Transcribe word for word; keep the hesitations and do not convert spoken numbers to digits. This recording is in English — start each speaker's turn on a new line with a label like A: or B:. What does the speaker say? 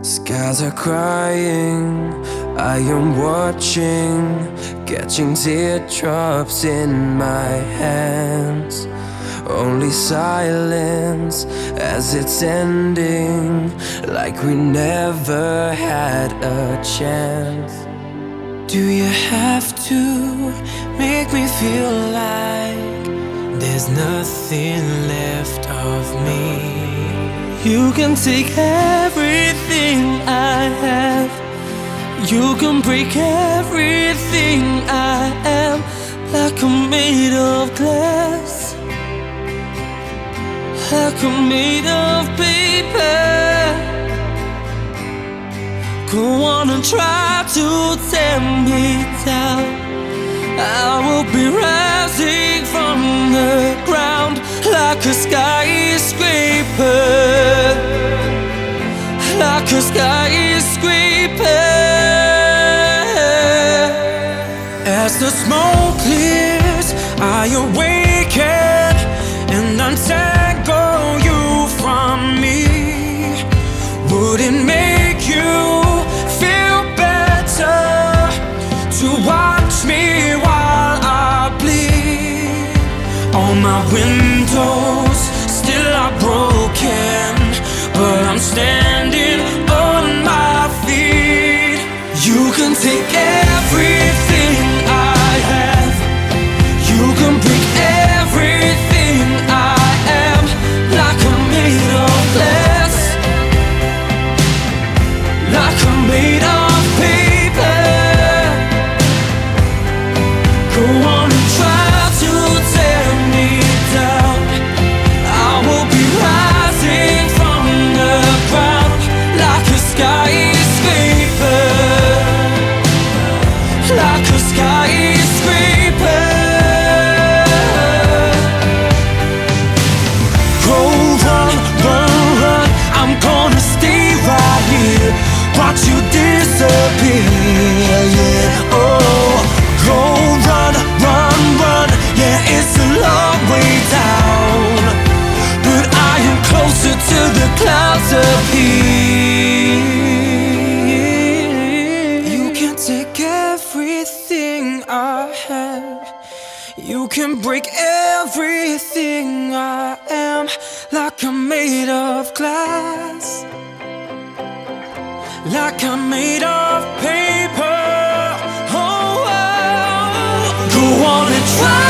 A: Skies are crying, I am watching, catching teardrops in my hands. Only silence as it's ending, like we never had a chance. Do you have to make me feel like there's nothing left of me? You can take everything I have, you can break everything I am, like I'm made of glass, like I'm made of paper. Go on and try to tear me down, I will be rising from the ground like a skyscraper, like a skyscraper. As the smoke clears, I awaken and untangle you from me. Would it make you feel better to watch me while I bleed? All my windows still are broken, but I'm standing on my feet. You can take everything I have, you can break everything I am, like I'm made of glass, like I'm made of paper. Go on and try to tear me down, I will be rising from the ground like a skyscraper, like a skyscraper. Go run, run, run, I'm gonna stay right here, watch you disappear, yeah, oh. Go run, run, run, yeah, it's a long way down, but I am closer to the clouds up here. You can take everything I have, you can break everything I am, like I'm made of glass, like I'm made of paper. Oh, oh. Go on and try